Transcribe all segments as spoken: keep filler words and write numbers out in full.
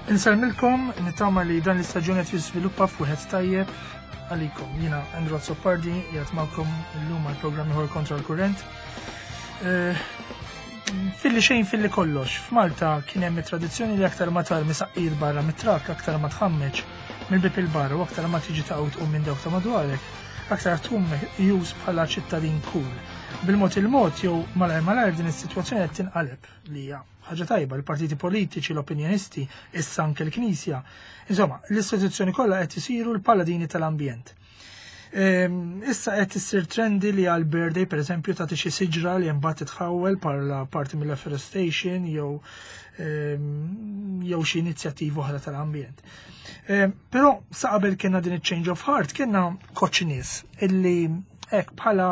Insalmilkom, nittama li dan l-istaġun qed jiżviluppa f'wieħed tajjeb għalikom. Jiena Andrew Soppardi qiegħed magħkom illum għall-programm ieħor kontra l-kurrent. Filli xejn filli kollox. F'Malta kien hemm it-tradizzjoni li aktar ma tar misaqqir barra mit-trakk, aktar ma tħammeġ mill-bib il-barra u aktar ma tiġi taqgħu tqum minn dawk ta' madwarek, aktar tkun meħjus bħala ċittadin cool. Bil-mod il-mod jew malajr malajr din is-sitwazzjoni qed tinqaleb li hija ħaġa tajba, l-partiti politiċi, l-opinjonisti, issa anke l-Knisja. Insomma, l-istituzzjoni kollha qed isiru l-paladini tal-ambjent. Issa qed issir trendi li għal birthday pereżempju tagħti xi siġra li mbagħad titħawwel bħala parti mill-afforestation jew jew xi inizjattiva oħra tal-ambjent. Però sa qabel kienna din iċ-change of heart kienna koċċ nies illi hekk bħala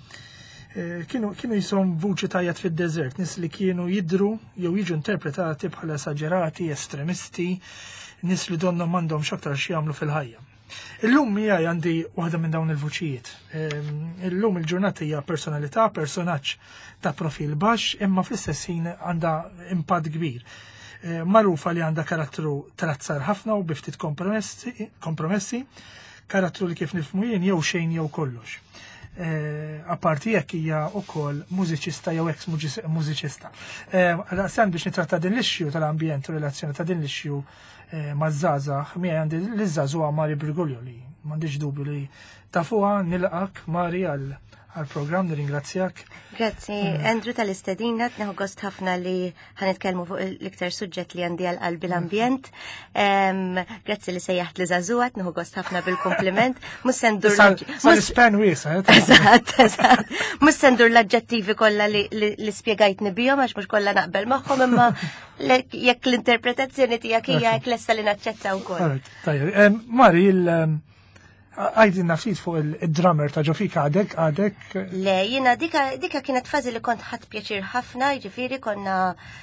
kienu kienu jisom vuċi tajjat fid-desert, nis li kienu jidru jew jiġu interpretati bħala esaġerati, estremisti, nis li donnom m'għandhom x'aktar xi jagħmlu fil-ħajja. Illum hija għandi waħda minn dawn il-vuċijiet. Illum il-ġurnata hija personalità, personaġġ ta' profil baxx, imma fl-istess ħin għandha impatt kbir. Magħrufa li għandha karattru trazzar ħafna u biftit kompromessi, karattru li kif nifhmu jien jew xejn jew kollox. Apparti jekk hija wkoll mużiċista jew ex mużiċista. Għal biex nitratta din l-ixxju tal-ambjent u relazzjoni ta' din l-ixxju maż-żgħażagħ miegħi għandi l-iżżagħżugħa Mari Brigulju li m'għandix dubju li tafuha nilqak Mari għall-programm nirringrazzjak. Grazzi Andrew tal-istedina, tneħu gost ħafna li ħanitkellmu fuq l-iktar suġġett li għandi għal qalbi l-ambjent. Grazzi li sejjaħt li żagħżugħa, tneħu gost ħafna bil-kompliment. Mhux se ndur l-ispan wiesa. Eżatt, eżatt. Mhux se ndur l-aġġettivi kollha li spjegajtni bihom għax mhux kollha naqbel magħhom, imma jekk l-interpretazzjoni tiegħek hija hekk lesta li naċċetta wkoll. Tajjeb. Mari għajdin nafsit fuq il-drummer ta' ġofika għadek, għadek? Le, jina dika kienet fazi li kont ħadd pjaċir ħafna, ġifiri konna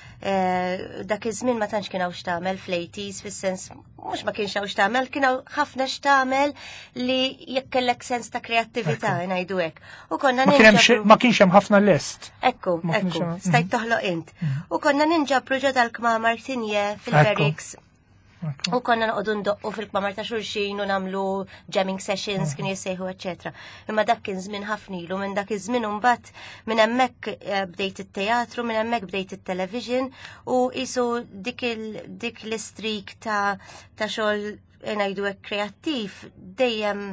dak iż-żmien ma tantx kien hawn x'tagħmel fl-eighties fis-sens mhux ma kienx hawn x'tagħmel, kien hawn ħafna x'tagħmel li jekk kellek sens ta' kreattività ngħidu hekk. U konna ninġabru. Ma kienx hemm ħafna lest. Ekku, ekku, stajt toħloq int. U konna ninġabru ġo tal-kmamar tinje fil-Berriks. U konna noqogħdu ndoqqu fil-kmamar ta' xulxin u nagħmlu jamming sessions kien jissejħu eċetera. Imma dak kien żmien ħafna ilu, minn dak iż-żmien imbagħad minn hemmhekk bdejt it-teatru, minn hemmhekk bdejt it-television u qisu dik dik l-istrik ta' ta' xogħol ngħidu hekk kreattiv dejjem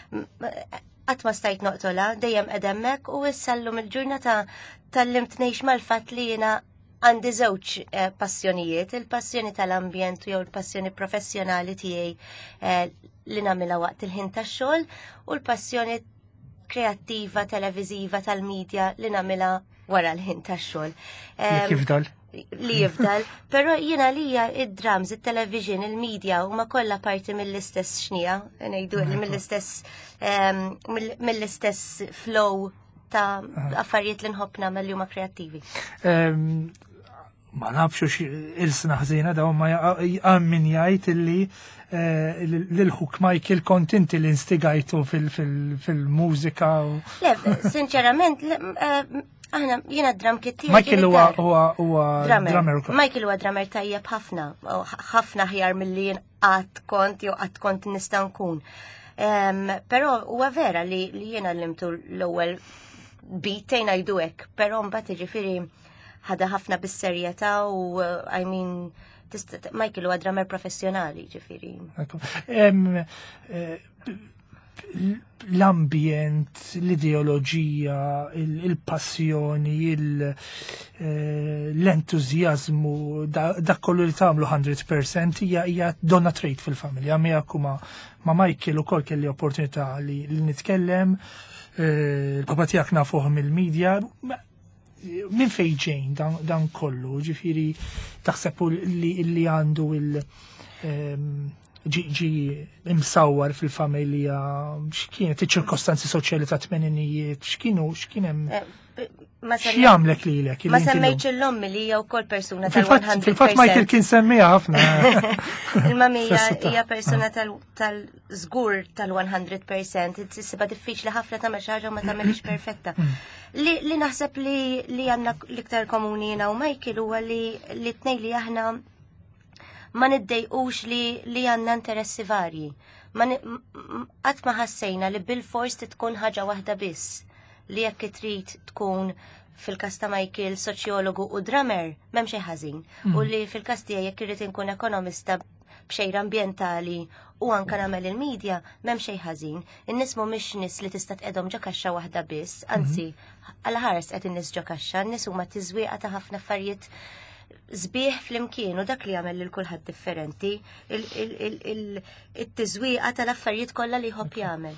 qatt ma stajt noqtolha, dejjem qed hemmhekk u issa llum il-ġurnata tallimt ngħix mal-fatt li jiena għandi żewġ passjonijiet, il-passjoni tal-ambjent jew il-passjoni professjonali tiegħi li nagħmilha waqt il-ħin tax-xogħol u l-passjoni kreattiva televiżiva tal-medja li nagħmilha wara l-ħin tax-xogħol. Jifdal? Li jifdal, però jiena lija id-drums, it-television, il-medja huma kollha parti mill-istess xnija, ngħidu mill-istess mill-istess flow ta' affarijiet li nħobb nagħmel li huma kreattivi. Ma nafx il-sna ħżiena daw ma għammin jgħid illi l-ħuk Michael kont inti li instigajtu fil-mużika. Le, sinċerament, aħna jiena drum kit tiegħi. Michael huwa drummer. Michael huwa drummer tajjeb ħafna, ħafna ħjar milli jien qatt kont jew qatt kont nista' nkun. Però huwa vera li jiena llimtu l-ewwel beat ngħidu hekk, però mbagħad jiġifieri ħada ħafna bis-serjetà u I mean Michael huwa drummer professjonali ġifieri. L-ambjent, l-ideoloġija, il-passjoni, l-entużjażmu, dak kollu li tagħmlu one hundred percent hija donna trait fil-familja. Miegħek ma' Michael ukoll kelli opportunità li nitkellem, il-papa tiegħek nafuh mill-medja. Min fejn ġejn dan kollu, ġifieri taħseb li għandu il ġi imsawwar fil-familja, x'kienet iċ-ċirkostanzi soċjali ta' tmeninijiet, x'kienu x'kien hemm x'jagħmlek lilek? Ma semmejtx il-lommi li hija wkoll persuna tal-one hundred percent. Fil-fatt Michael kien semmiha ħafna. Il-mamija hija persuna tal-żgur tal-one hundred percent, tissibha diffiċli ħafna tagħmel xi ħaġa u ma tagħmilx perfetta. Li naħseb li għandna l-iktar komuni jiena u Michael huwa li t-tnejn li aħna ma niddejqux li li għandna interessi varji. Ma qatt ma ħassejna li bil-fors tkun ħaġa waħda biss li jekk trid tkun fil-kas ta' Michael soċjologu u drummer m'hemm xejn ħażin. U li fil-kas tiegħi jekk irid inkun ekonomista b'xejra ambjentali u anke nagħmel il-medja m'hemm xejn ħażin. In-nies mhumiex nies li tista' tqedhom ġo kaxxa waħda biss, anzi għal ħares qed in-nies ġo kaxxa, n-nies huma tiżwieqa ta' ħafna affarijiet żbieħ flimkien u dak li jagħmel lil kulħadd differenti, it-tiżwieqa tal-affarijiet kollha li jħobb jagħmel.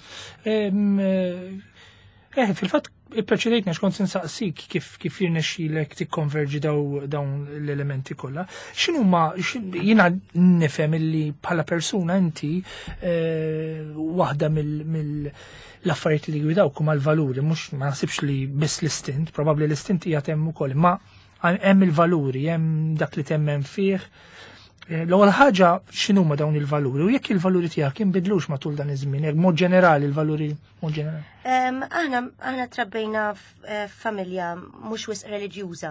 Eh, fil-fatt ippreċedejtna x'kont insaqsik kif kif jirnexxielek tikkonverġi dawn l-elementi kollha. X'inhu ma jiena nifhem illi bħala persuna inti waħda mill-affarijiet li gwidawk huma l-valuri, mhux ma naħsibx li biss l-istint, probabbli l-istint hija temm ukoll, ma hemm il-valuri, hemm dak li temmen fih. L-ewwel ħaġa x'inhuma dawn il-valuri u jekk il-valuri tiegħek jinbidlux matul dan iż-żmien, jekk mod ġenerali il-valuri mod ġenerali. Aħna aħna trabbejna f'familja mhux wisq reliġjuża.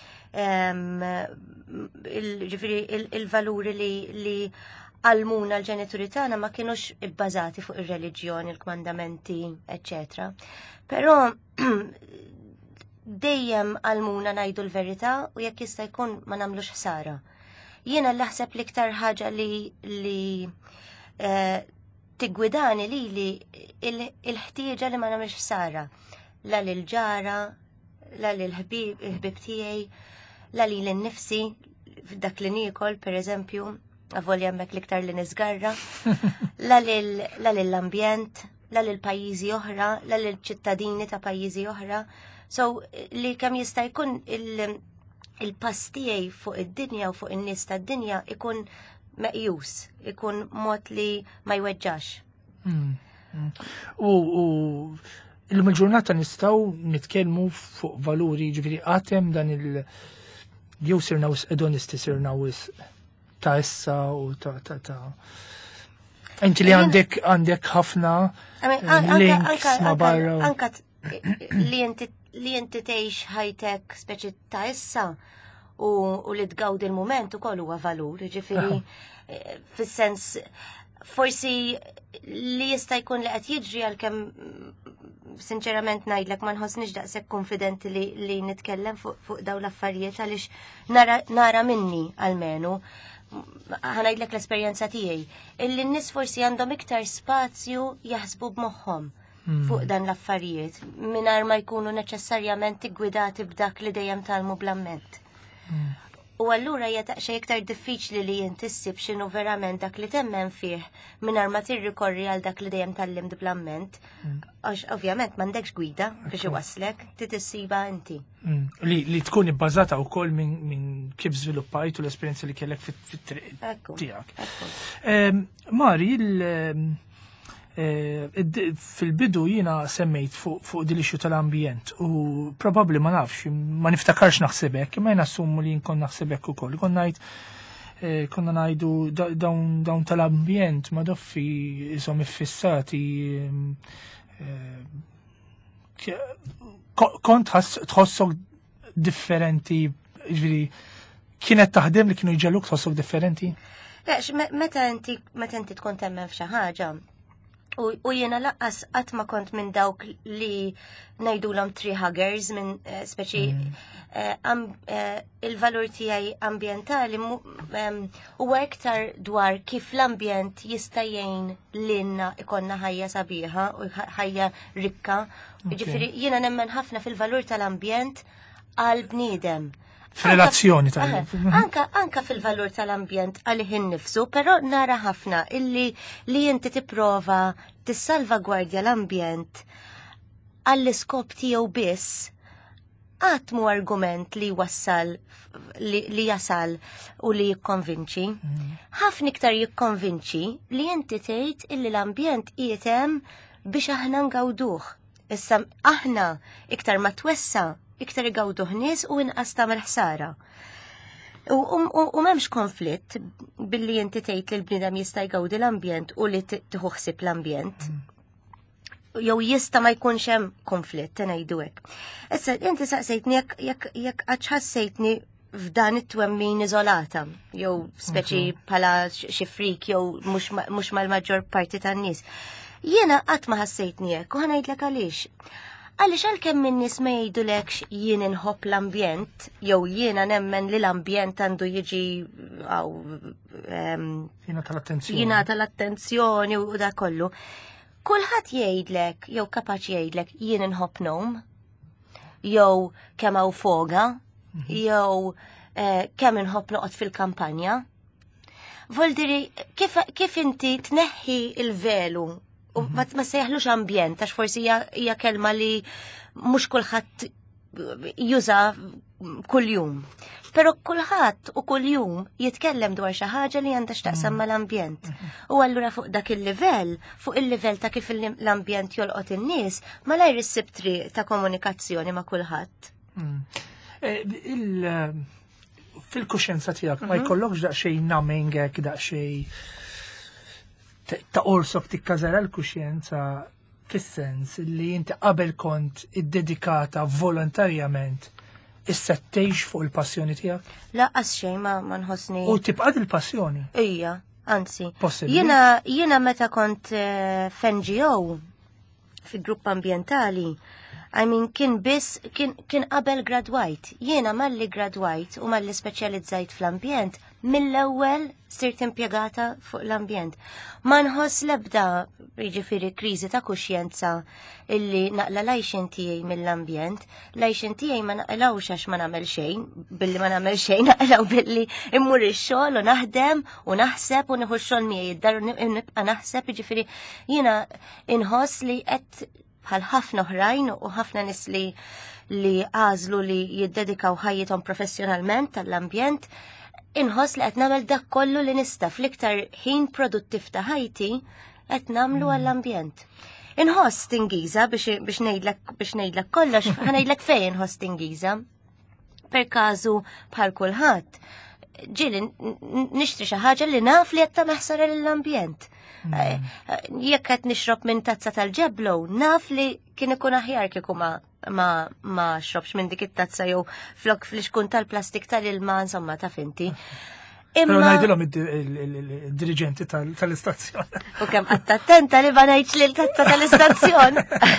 Ġifieri il-valuri li għallmuna l-ġenituri tagħna ma kienux ibbażati fuq ir-reliġjoni, il-kmandamenti, eċċetera. Però dejjem għallmuna ngħidu l-verità u jekk jista' jkun ma nagħmlux ħsara. Jiena l-ħseb l-iktar ħaġa li li tigwidani li li il-ħtieġa li ma nagħmilx ħsara. La lil ġara, la lil ħbib tiegħi, la li l-nifsi f'dak li niekol pereżempju, avolja hemmhekk l-iktar li niżgarra, la lill-ambjent, la lil pajjiżi oħra, la lil ċittadini ta' pajjiżi oħra. So li kemm jista' jkun il- il-pass tiegħi fuq id-dinja u fuq in-nies tad-dinja ikun meqjus, ikun mod li ma jweġġax. U illum il-ġurnata nistgħu nitkellmu fuq valuri, ġifieri għatem dan il- jew sirna wisq edonisti, sirna wisq ta' issa u ta' ta' ta' inti li għandek għandek ħafna links ma' barra. Anka li inti li inti tgħix ħajtek speċi ta' issa u li tgawdi l-mument ukoll huwa valur, ġifieri fis-sens forsi li jista' jkun li qed jiġri għalkemm sinċerament ngħidlek ma nħossniex daqshekk konfidenti li li nitkellem fuq dawn l-affarijiet għaliex nara minni għalmenu ħanajdlek l-esperjenza tiegħi illi n-nies forsi għandhom iktar spazju jaħsbu b'moħħhom fuq dan l-affarijiet, mingħajr ma jkunu neċessarjament iggwidati b'dak li dejjem talmu bl-amment. U allura hija taqxa iktar diffiċli li jinti ssib x'inhu verament dak li temmen fih mingħajr ma tirrikorri għal dak li dejjem tallimt bl-amment, għax ovvjament m'għandekx gwida biex iwasslek, trid issiba inti. Li tkun ibbażata wkoll minn kif żviluppajt u l-esperjenza li kellek fit-triq tiegħek. Mari, fil-bidu jina semmejt fuq dil-ixju tal-ambjent u probabli ma nafx, ma niftakarx naħsebek, ma jnassummu li jinkon naħsebek u koll. Konna najt, konna najdu dawn tal-ambjent ma doffi jisom iffissati. Kont tħossok differenti, ġviri, kienet taħdem li kienu jġalluk tħossok differenti? Meta inti tkun temmen f'xi ħaġa, u jiena laqqas qatt ma kont minn dawk li ngħidulhom tree huggers minn speċi il-valur tiegħi ambjentali huwa iktar dwar kif l-ambjent jista' jgħin lilna ikonna ħajja sabiħa u ħajja rikka. Ġifieri jiena nemmen ħafna fil-valur tal-ambjent għal bniedem. F'relazzjoni tal Anka anka fil-valur tal-ambjent għalih innifsu, però nara ħafna illi li inti tipprova tissalvagwardja l-ambjent għall-iskop tiegħu biss qatt mu argument li wassal li jasal u li jikkonvinċi. Ħafna iktar jikkonvinċi li inti tgħid illi l-ambjent qiegħed hemm biex aħna ngawduh. Issa aħna iktar ma twessa iktar igawduh nies u inqas tagħmel ħsara. U m'hemmx konflitt billi inti tgħid li l-bniedem jista' jgawdi l-ambjent u li tieħu ħsieb l-ambjent. Jew jista' ma jkunx hemm konflitt ngħidu hekk. Issa inti saqsejtni jekk jekk qatt ħassejtni f'dan it-twemmin iżolata, jew speċi bħala xi frik jew mhux mal-maġġor parti tan-nies. Jiena qatt ma ħassejtni hekk u ħanajdlek għaliex. Għaliex għalkemm min-nies ma jgħidulekx jien inħobb l-ambjent, jew jiena nemmen li l-ambjent għandu jiġi għaw jingħata l-attenzjoni. Jingħata l-attenzjoni u da kollu. Kulħadd jgħidlek jew kapaċi jgħidlek jien inħobb nawm, jew kemm hawn foga, jew kemm inħobb noqgħod fil-kampanja. Voldiri, kif inti tneħħi il-velu u ma sejħlux ambjent, għax forsi hija kelma li mhux kulħadd juża kuljum. Però kulħadd u kuljum jitkellem dwar xi ħaġa li għandha x'taqsam mal-ambjent. U allura fuq dak il-livell, fuq il-livell ta' kif l-ambjent jolqot in-nies, malajr issib triq ta' komunikazzjoni ma' kulħadd. Fil-kuxjenza tiegħek ma jkollokx daqsxejn numbing hekk daqsxejn ta' orsok tikkażara l-kuxjenza fis-sens li inti qabel kont iddedikata volontarjament issa tgħix fuq il-passjoni tiegħek? Laqqas xejn ma nħossni. U tibqa' il-passjoni? Ija, anzi. Possibbli. Jiena jiena meta kont f'N G O fi-grupp ambjentali, I mean, kien biss, kien, kien qabel gradwajt. Jiena malli gradwajt u malli speċjalizzajt fl-ambjent, mill-ewwel sirt impjegata fuq l-ambjent. Ma nħoss lebda jiġifieri kriżi ta' kuxjenza illi naqla lajxin tiegħi mill-ambjent, lajxin tiegħi ma naqlawx għax ma nagħmel xejn, billi ma nagħmel xejn naqlaw billi immur ix-xogħol u naħdem u naħseb u nieħu x-xogħol miegħi id-dar u nibqa' naħseb, jiġifieri jiena inħoss li qed bħal ħafna oħrajn u ħafna nis li li għażlu li jiddedikaw ħajjithom professjonalment tal-ambjent, inħoss li qed nagħmel dak kollu li nista' fl-iktar ħin produttiv ta' ħajti qed nagħmlu għall-ambjent. Inħoss tingiża biex biex ngħidlek biex ngħidlek kollox, ħanajdlek fejn inħoss tingiża. Per każu bħal kulħadd, ġieli nixtri xi ħaġa li naf li qed tagħmel ħsara lill-ambjent. Jekk qed nixrob minn tazza tal-ġeblow, naf li kien ikun aħjar kieku ma ma ma xrobx minn dik it-tazza jew flok fl-ixkun tal-plastik tal-ilma, insomma ta' finti. Però ngħidilhom id-dirigenti tal-istazzjon. U kemm qatt attenta li ma ngħidx lil tazza tal-istazzjon.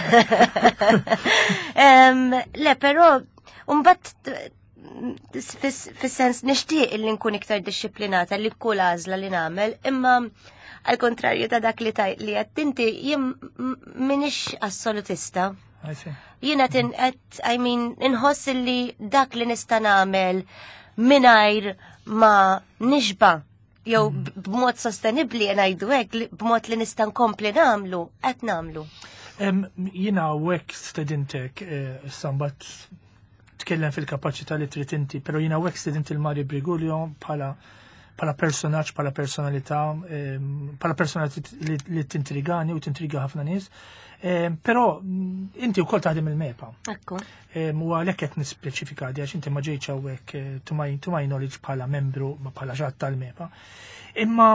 Le, però mbagħad fis-sens nixtieq li nkun iktar dixxiplinata li kull għażla li nagħmel, imma għal kontrarju ta' dak li li qed inti jien minix assolutista. Jiena qed I mean inħoss li dak li nista' nagħmel mingħajr ma nixba jew b'mod sostenibbli ngħidu hekk b'mod li nista' nkompli nagħmlu qed nagħmlu. Jiena hekk stedintek sambat tkellem fil-kapaċità li trid inti, però jiena hekk stedint il-Mari Brigulio bħala pala personaġġ, pala personalità, pala personalità li tintrigani u tintriga ħafna nies. Però inti wkoll taħdem il-mepa. Ekku. U għalhekk qed nispeċifika għax inti ma ġejtx hawnhekk to my knowledge bħala membru bħala ġatt tal-mepa. Imma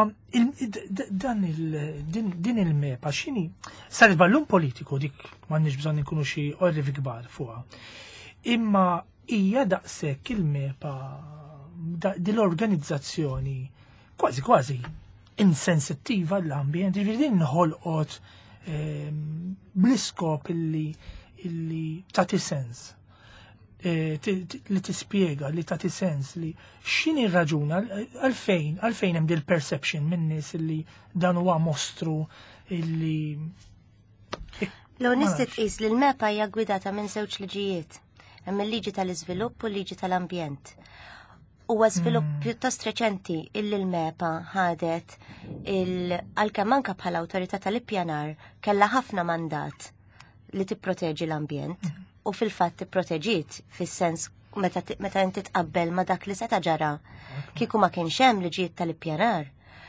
din il-mepa x'inhi saret ballun politiku dik m'għandniex bżonn inkunu xi orrivi kbar fuqha. Imma hija daqshekk il-mepa din l-organizzazzjoni kważi kważi insensittiva l-ambjent, ġifieri nħolqot bl-iskop illi tagħti sens, li tispjega, li tagħti sens li x'inhi r-raġuna għalfejn għalfejn hemm din perception minn nies illi dan huwa mostru illi. Law nista' tqis li l-mepa hija gwidata minn żewġ liġijiet, hemm il-liġi tal-iżvilupp u l-liġi tal-ambjent. Huwa żvilupp pjuttost reċenti illi l-mepa ħadet għalkemm anke bħala awtorità tal-ippjanar kellha ħafna mandat li tipproteġi l-ambjent u fil-fatt tipproteġiet fis-sens meta inti tqabbel ma' dak li seta' ġara kieku ma kienx hemm liġijiet tal-ippjanar.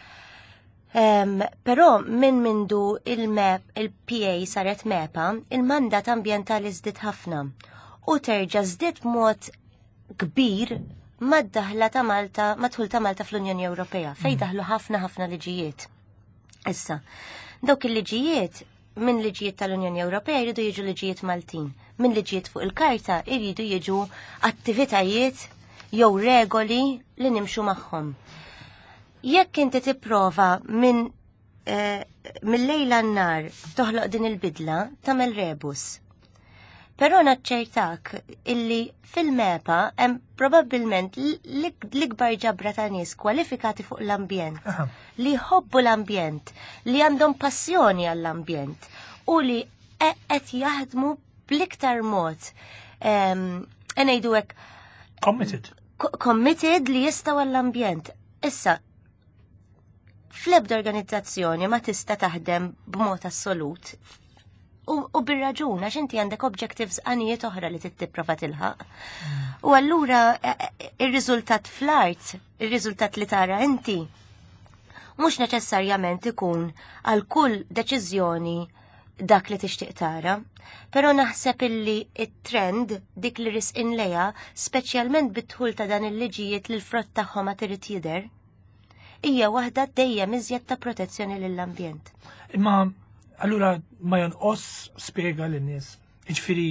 Però minn mindu il-mep il-P A saret mepa, il-mandat ambjentali żdied ħafna u terġa' żdied b'mod kbir mad-daħla ta' Malta, madħul ta' Malta fl-Unjoni Ewropea, fej daħlu ħafna ħafna liġijiet. Issa, dawk il-liġijiet minn liġijiet tal-Unjoni Ewropea jridu jiġu liġijiet Maltin, minn liġijiet fuq il-karta jridu jiġu attivitajiet jew regoli li nimxu magħhom. Jekk inti tipprova minn eh, mill-lejla n-nar toħloq din il-bidla tagħmel rebus. Però naċċertak illi fil-mepa hemm probabbilment l-ikbar ġabra ta' nies kwalifikati fuq l-ambjent, li jħobbu l-ambjent, li għandhom passjoni għall-ambjent u li qed jaħdmu bl-iktar mod ngħidu hekk committed. Committed li jistgħu għall-ambjent. Issa fl-ebda organizzazzjoni ma tista' taħdem b'mod assolut. U, u bir-raġun, għax inti għandek objectives għanijiet oħra li tittiprofa tilħaq. U allura il-riżultat fl-art, il-riżultat li tara inti, mhux neċessarjament ikun għal kull deċiżjoni dak li tixtieq tara, però naħseb illi it-trend dik li risqin leja, speċjalment bit-tħul ta' dan il-liġijiet li l-frott tagħhom ma trid jidher, hija waħda dejjem iżjed ta' protezzjoni lill-ambjent. Imma allura ma jonqos spiega l-nies. Iġifieri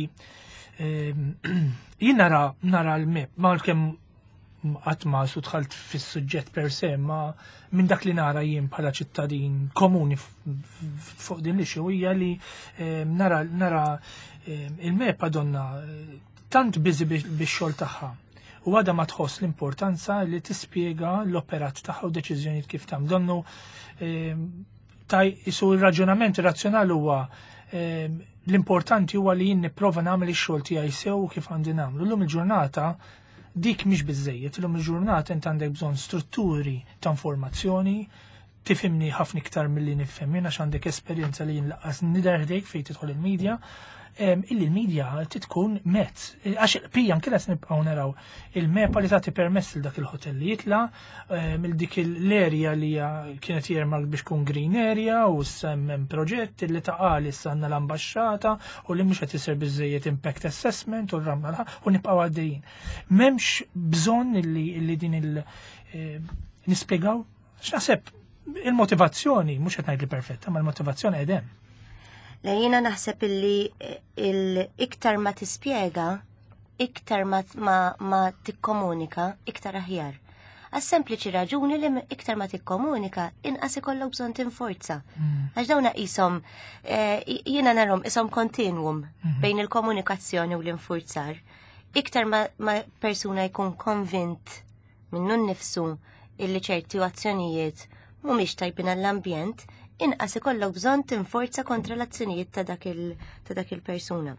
jien nara nara l-mep, ma kemm qatt ma sudħalt fis-suġġett per se, ma minn dak li nara jien bħala ċittadin komuni fuq din l-ixu hija li nara nara il-mep għadonna tant biżi bix-xogħol tagħha. U għada ma tħoss l-importanza li tispjega l-operat tagħha u deċiżjonijiet kif tam. Donnu taj isu il-raġunament razzjonali huwa l-importanti huwa li jien nipprova nagħmel ix-xogħol tiegħi sew kif għandi nagħmlu. Llum il-ġurnata dik mhix biżejjed, illum il-ġurnata int għandek bżonn strutturi ta' informazzjoni, tifhimni ħafna iktar milli nifhem jien għax għandek esperjenza li jien laqas niderħdejk fejn tidħol il-medja, illi l-medja tkun mezz. Għax pija anke qed nibqgħu naraw il-mepa li tagħti permess il dak il-hotel li jitla, mill dik l-area li kienet jermark biex tkun green area u semmen proġett li taqali issa għandna l-ambaxxata u li mhux qed isir biżejjed impact assessment u r-ramla u nibqgħu għaddejjin. M'hemmx bżonn illi din il nispjegaw x'naħseb il-motivazzjoni mhux qed ngħid li perfetta, ma l-motivazzjoni qed hemm. La jiena naħseb illi il-iktar ma tispjega, iktar ma, ma, ma tikkomunika, iktar aħjar. Għas sempliċi raġuni li iktar ma tikkomunika, inqas ikollok bżonn tinforza. Għax dawna qishom jiena narhom ishom kontinwum bejn il-komunikazzjoni u l-infurzar. Iktar ma, ma persuna jkun konvint minnu nnifsu illi ċerti azzjonijiet mhumiex tajbin għall-ambjent, inqas ikollok bżonn tinforza kontra l-azzjonijiet ta' dak il-persuna.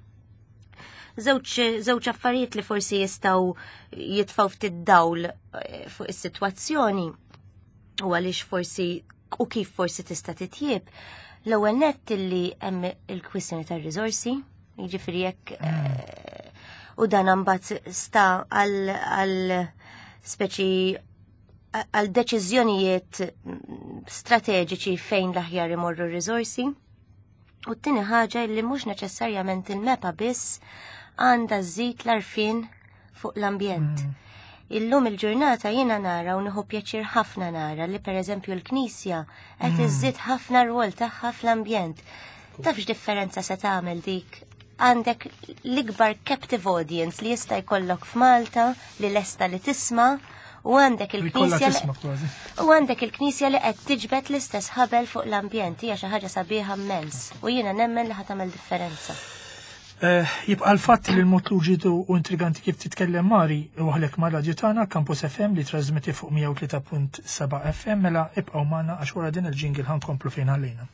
Żewġ affarijiet li forsi jistgħu jitfgħu ftit dawl fuq is-sitwazzjoni u għaliex forsi u kif forsi tista' titjieb. L-ewwel nett illi hemm il-kwistjoni tar-riżorsi, jiġifieri jekk u dan imbagħad sta għal speċi għal deċiżjonijiet strateġiċi fejn l-aħjar imorru r-riżorsi. U t-tieni ħaġa li mhux neċessarjament il-mepa biss għandha żżid l-arfin fuq l-ambjent. Illum il-ġurnata jiena nara u nieħu pjaċir ħafna nara li pereżempju l-Knisja qed iżżid ħafna rwol tagħha fl-ambjent. Tafx differenza se tagħmel dik? Għandek l-ikbar captive audience li jista' jkollok f'Malta li lesta li tisma' u għandek il-Knisja u għandek il-Knisja li qed tiġbed l-istess ħabel fuq l-ambjent hija xi ħaġa sabiħa immens u jiena nemmen li ħadd tagħmel differenza. Jibqa' l-fatt li l-mod luġidu u intriganti kif titkellem Mari u għalhekk ma' radju tagħna Campus F M li trasmetti fuq mija u tlieta punt seba' F M mela ibqgħu magħna għax wara din il-jingle ħankomplu fejn ħallejna.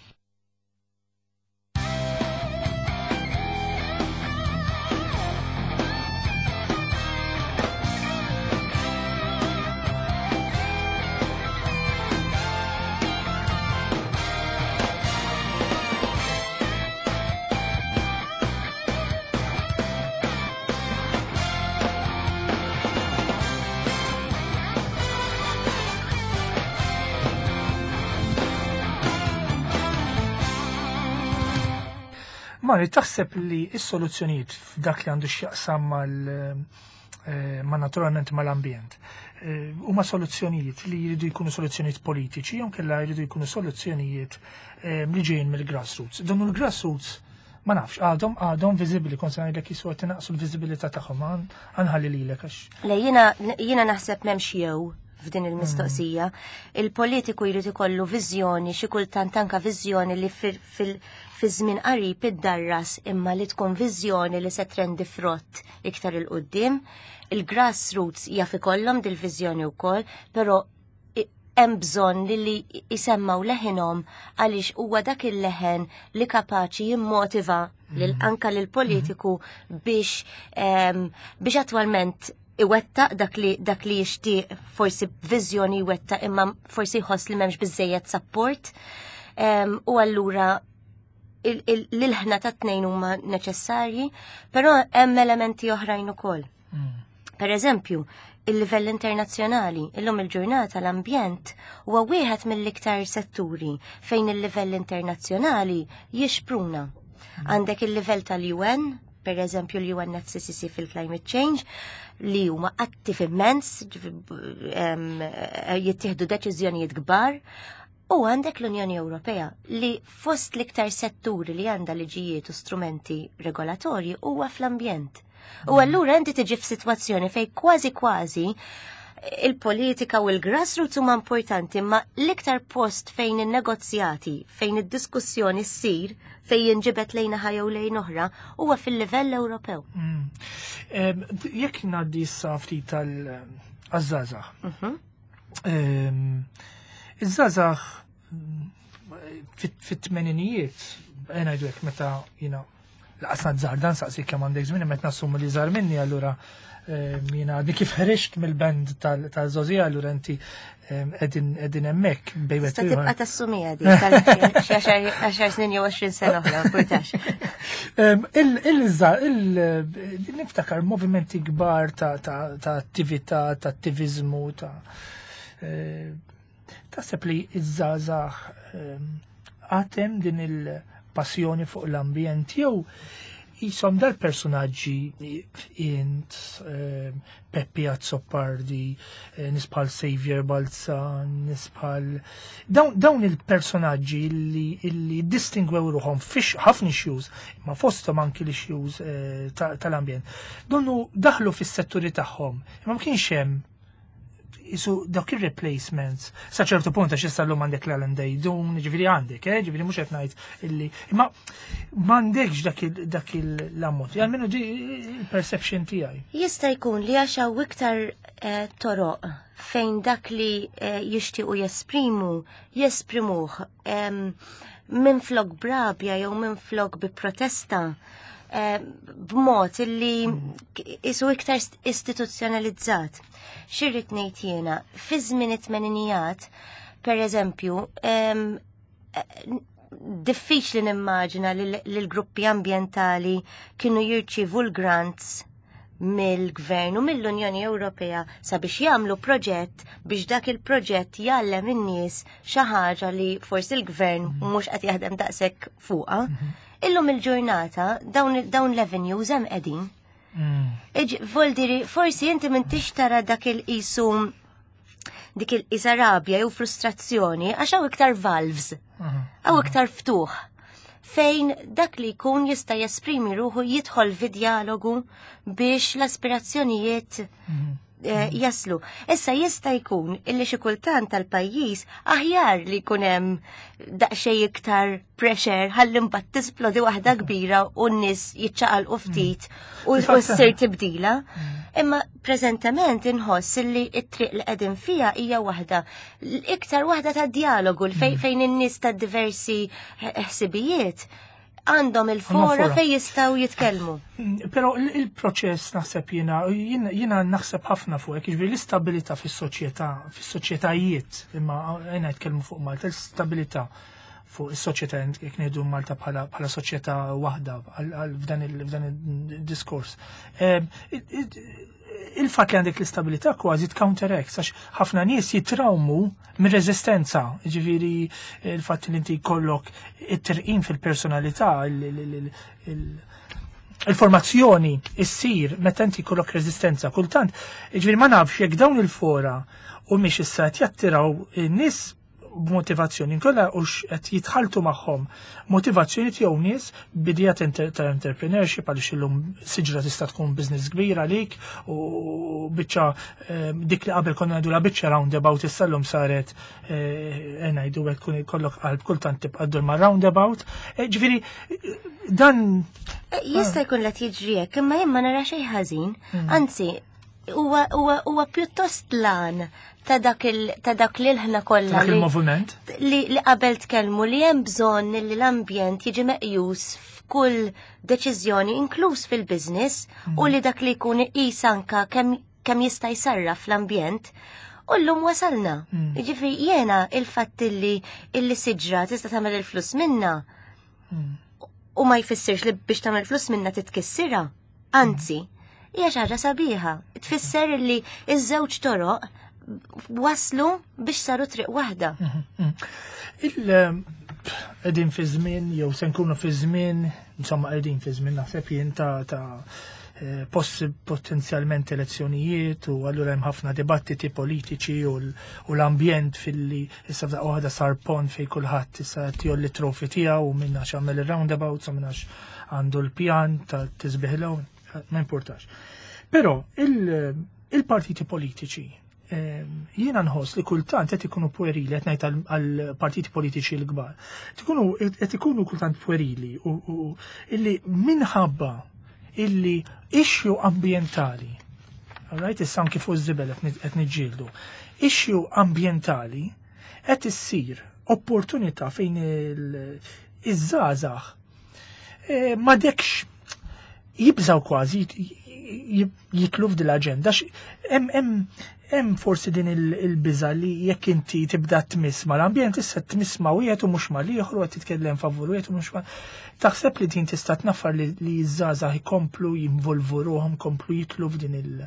Mari, taħseb li s-soluzzjonijiet f'dak li għandu x'jaqsam mal ma naturalment mal-ambjent huma soluzzjonijiet li jridu jkunu soluzzjonijiet politiċi jew kellha jridu jkunu soluzzjonijiet li ġejjin mill-grassroots. Dan il-grassroots ma nafx, għadhom għadhom viżibbli, konsenajt li kiswet tinaqsu l-viżibilità tagħhom għanħalli lilek għax. Le jiena jiena naħseb m'hemmx jew f'din il-mistoqsija. Il-politiku jrid ikollu viżjoni, xi kultant anke viżjoni li fi żmien qarib iddarras imma li tkun viżjoni li se trendi frott iktar il-qudiem. Il-grassroots jaf ikollhom dil-viżjoni wkoll, però hemm bżonn li jisemmaw leħinhom għaliex huwa dak il-leħen li kapaċi jimmotiva lil anka lil politiku biex biex attwalment iwettaq dak li dak li jixtieq forsi viżjoni iwettaq imma forsi jħoss li m'hemmx biżejjed support u allura l-ħna ta' tnejn huma neċessarji, però hemm elementi oħrajn ukoll. Per eżempju, il-livell internazzjonali, illum il-ġurnata l-ambjent huwa wieħed mill-iktar setturi fejn il-livell internazzjonali jixpruna. Għandek il-livell tal-U N, per eżempju l-U N F C C C fil-climate change, li huma attiv immens, jittieħdu deċiżjonijiet kbar, u għandek l-Unjoni Ewropea li fost l-iktar setturi li għandha liġijiet u strumenti regolatorji huwa fl-ambjent. U allura inti tiġi f'sitwazzjoni fej kważi kważi il-politika u l-grassroots huma importanti, ma l-iktar post fejn in-negozjati, fejn id-diskussjoni ssir, fejn jinġibet lejn ħajja u lejn oħra, huwa fil-livell Ewropew. Jekk ngħaddi issa ftit tal-żgħażagħ. Iż-żgħażagħ fit-tmeninijiet, ngħidlek meta jiena laqasna żgħar dan saqsik kemm għandek żmien meta nassum li żgħar minni allura jiena għadni kif ħrixt mill-band tal-Żożija allura inti qegħdin hemmhekk bejwet. Sta tibqa' tassumija di xi għaxar snin jew għoxrin sena oħra, kurtax. Niftakar movimenti kbar ta' attività, ta' attiviżmu, ta' taħseb li iż-żgħażagħ għatem din il-passjoni fuq l-ambjent jew jisom dal-personaġġi int, Peppi Azzopardi, nispal Xavier Balzan, nispal dawn il-personaġġi li distingwew ruħom fix ħafna issues, ma fostom anki l-issues tal-ambjent. Donnu daħlu fis-setturi tagħhom, imma ma kienx hemm isu dawk il-replacements, saċertu punta xistallum għandek l-Alan Daydun, ġiviri għandek, eh, ġiviri mux etnajt illi, ma mandekx dak il-lammut, għalmenu di il-perception tijaj. Jista jkun li għaxaw iktar toroq fejn dak li jishtiqu jesprimu, jesprimuħ minn flok brabja jew minn flok bi protesta, b'mod illi isu iktar istituzzjonalizzat. Xirrit ngħid jiena, fi żmien it-tmeninijat, per eżempju, diffiċli nimmaġina li l-gruppi ambjentali kienu jirċievu l-grants mill-Gvern u mill-Unjoni Ewropea sabiex jagħmlu proġett biex dak il-proġett jgħallem in-nies xi ħaġa li forsi l-Gvern mhux qed jaħdem daqshekk fuqha. Illum il-ġurnata dawn l-avenues hemm qegħdin. Voldiri, forsi inti minn tixtara dak il-qisu dik il-qisa rabja jew frustrazzjoni għax hawn iktar valves, hawn iktar ftuħ fejn dak li jkun jista' jesprimi ruħu jidħol fi dialogu biex l-aspirazzjonijiet jaslu. Issa jista' jkun illi xi kultant tal-pajjiż aħjar li jkun hemm daqsxejn iktar pressure ħalli mbagħad tisplodi waħda kbira u n-nies jiċċaqalqu ftit u ssir tibdila. Imma preżentament inħoss illi t-triq li qegħdin fiha hija waħda iktar waħda ta' dialogu fejn in-nies ta' diversi ħsibijiet għandhom il-fora fej jistaw jitkellmu. Pero il-proċess naħseb jina, jina naħseb ħafna fuq, ġviri l-istabilita fis-soċjetà, fis-soċjetajiet, imma għajna jitkellmu fuq Malta, l-istabilita fuq is-soċjetà, jek ngħidu Malta bħala soċjetà waħda f'dan il-diskors. Il-fat li għandek l-istabilità kważi t-counteracts, għax ħafna nies jitrawmu minn rezistenza, ġiviri il-fat li inti kollok it-terqin fil-personalità, il-formazzjoni, issir, meta inti kollok rezistenza, kultant, ġiviri ma nafx jek dawn il-fora u miex issa jattiraw nies b'motivazzjoni, kollha hux qed jitħaltu magħhom motivazzjoni tiegħu nies bidija ta' entrepreneurship għaliex illum siġra tista' tkun business kbir għalik u biċċa dik li qabel konna ngħidu la biċċa roundabout issa llum saret ngħidu hekk kollok qalb kultant tibqa' ddur ma' roundabout. Ġifieri dan jista' jkun qed jiġri hekk, imma jien ma nara xejn ħażin, anzi huwa huwa huwa pjuttost lan ta' dak ta' dak li ħna kollha il-moviment li li qabel tkellmu li hemm bżonn li l-ambjent jiġi meqjus f'kull deċiżjoni inkluż fil-business u li dak li jkun iqis anke kemm kemm jista' jsarraf fl-ambjent. U llum wasalna. Jiġifieri jiena il-fatt illi illi siġra tista' tagħmel il-flus minnha u ma jfissirx li biex tagħmel flus minnha titkissirha. Anzi, hija xi ħaġa sabiħa. Tfisser li iż-żewġ toroq waslu biex saru triq waħda. Il-qegħdin fi żmien jew se nkunu fi żmien, insomma qegħdin fi żmien naħseb jien ta' ta' potenzjalment elezzjonijiet u allura hemm ħafna dibattiti politiċi u l-ambjent fil-li issa f'daqqa waħda sar pont fejn kulħadd issa tjolli trofi tiegħu u minna x'għamel ir-roundabouts u minna għandu l-pjan ta' tisbeħlew, ma importax. Però il-partiti politiċi jiena nħoss li kultant qed ikunu puerili qed ngħid għall-partiti politiċi l-kbar. Qed ikunu kultant puerili u illi minħabba illi issue ambientali, right, issa anki fuq iż-żibel qed niġġieldu, issue ambientali qed issir opportunità fejn iż-żgħażagħ ma dekx jibżaw kważi jitlu f'din l-aġenda. Hemm forsi din il-biża li jekk inti tibda tmiss mal-ambjent issa tmiss ma' wieħed u mhux mal-ieħor u qed titkellem favur wieħed u mhux ma' taħseb li din tista' tnaffar li ż-żgħażagħ ikomplu jinvolvu ruhom, komplu jitlu f'din il-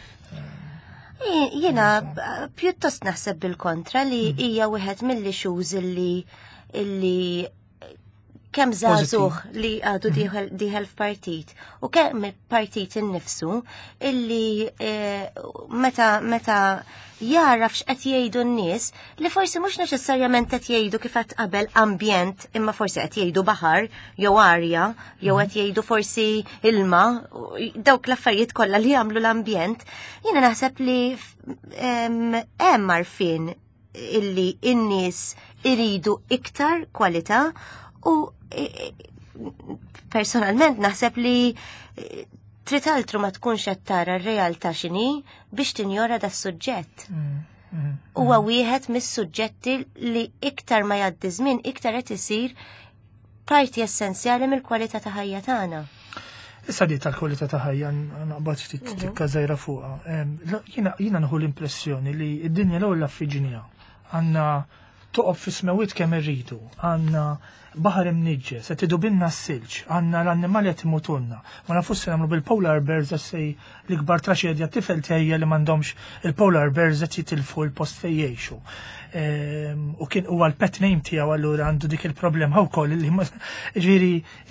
Jiena pjuttost naħseb bil-kontra li hija wieħed mill-issues illi illi kemm żagħżugħ li għadu dieħel f'partit u kemm il-partit innifsu illi meta meta jaraf x'qed jgħidu n-nies li forsi mhux neċessarjament qed jgħidu kif qed qabel ambjent imma forsi qed jgħidu baħar jew arja jew qed jgħidu forsi ilma dawk l-affarijiet kollha li jagħmlu l-ambjent. Jiena naħseb li hemm għarfien illi n-nies iridu iktar kwalità u personalment naħseb li trid altru ma tkunx qed tara r-realtà x'inhi biex tinjora das-suġġett. Huwa wieħed mis-suġġetti li iktar ma jgħaddi żmien iktar qed isir parti essenzjali mill-kwalità ta' ħajja tagħna. Issa di tal-kwalità ta' ħajja naqbad ftit tikkażajra fuqha. Jiena nħu l-impressjoni li d-dinja l-ewwel affiġinija għandna toqob fi smewit kemm irridu, għandna baħar imniġġes, qed idubinna s-silġ, għandna l-annimali qed imutunna. Ma nafux se nagħmlu bil-polar bears għassej l-ikbar traċedja tifel tejja li m'għandhomx il-polar bears qed jitilfu l-post fejn jgħixu. U kien huwa l-pet name tiegħu allura għandu dik il-problema wkoll li ġieri